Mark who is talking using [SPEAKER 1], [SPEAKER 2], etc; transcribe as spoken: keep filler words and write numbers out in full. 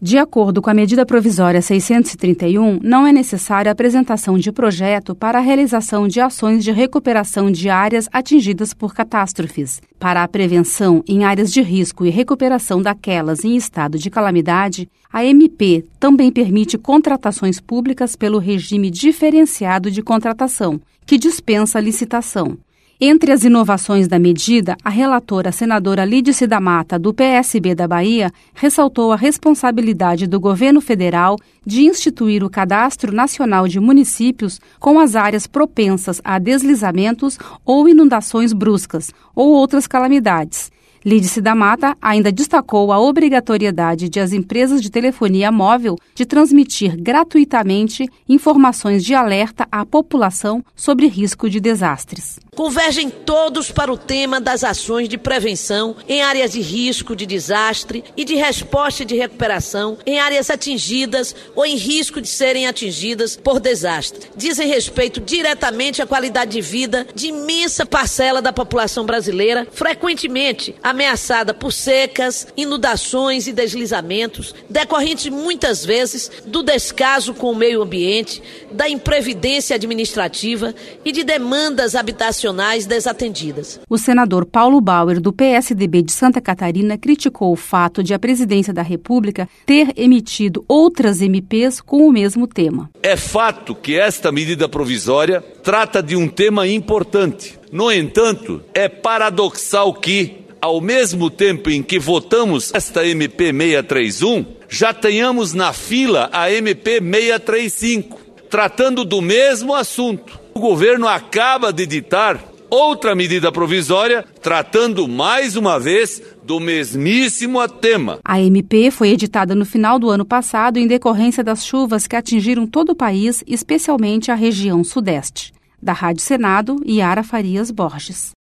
[SPEAKER 1] De acordo com a medida provisória seiscentos e trinta e um, não é necessária a apresentação de projeto para a realização de ações de recuperação de áreas atingidas por catástrofes. Para a prevenção em áreas de risco e recuperação daquelas em estado de calamidade, a M P também permite contratações públicas pelo regime diferenciado de contratação, que dispensa a licitação. Entre as inovações da medida, a relatora senadora Lídice da Mata, do P S B da Bahia, ressaltou a responsabilidade do governo federal de instituir o Cadastro Nacional de Municípios com as áreas propensas a deslizamentos ou inundações bruscas ou outras calamidades. Lídice da Mata ainda destacou a obrigatoriedade de as empresas de telefonia móvel de transmitir gratuitamente informações de alerta à população sobre risco de desastres.
[SPEAKER 2] Convergem todos para o tema das ações de prevenção em áreas de risco de desastre e de resposta e de recuperação em áreas atingidas ou em risco de serem atingidas por desastre. Dizem respeito diretamente à qualidade de vida de imensa parcela da população brasileira, frequentemente ameaçada por secas, inundações e deslizamentos, decorrentes muitas vezes do descaso com o meio ambiente, da imprevidência administrativa e de demandas habitacionais desatendidas.
[SPEAKER 1] O senador Paulo Bauer, do P S D B de Santa Catarina, criticou o fato de a Presidência da República ter emitido outras M Ps com o mesmo tema.
[SPEAKER 3] É fato que esta medida provisória trata de um tema importante. No entanto, é paradoxal que, ao mesmo tempo em que votamos esta M P seiscentos e trinta e um, já tenhamos na fila a M P seiscentos e trinta e cinco, tratando do mesmo assunto. O governo acaba de editar outra medida provisória, tratando mais uma vez do mesmíssimo tema.
[SPEAKER 1] A M P foi editada no final do ano passado em decorrência das chuvas que atingiram todo o país, especialmente a região sudeste. Da Rádio Senado, Yara Farias Borges.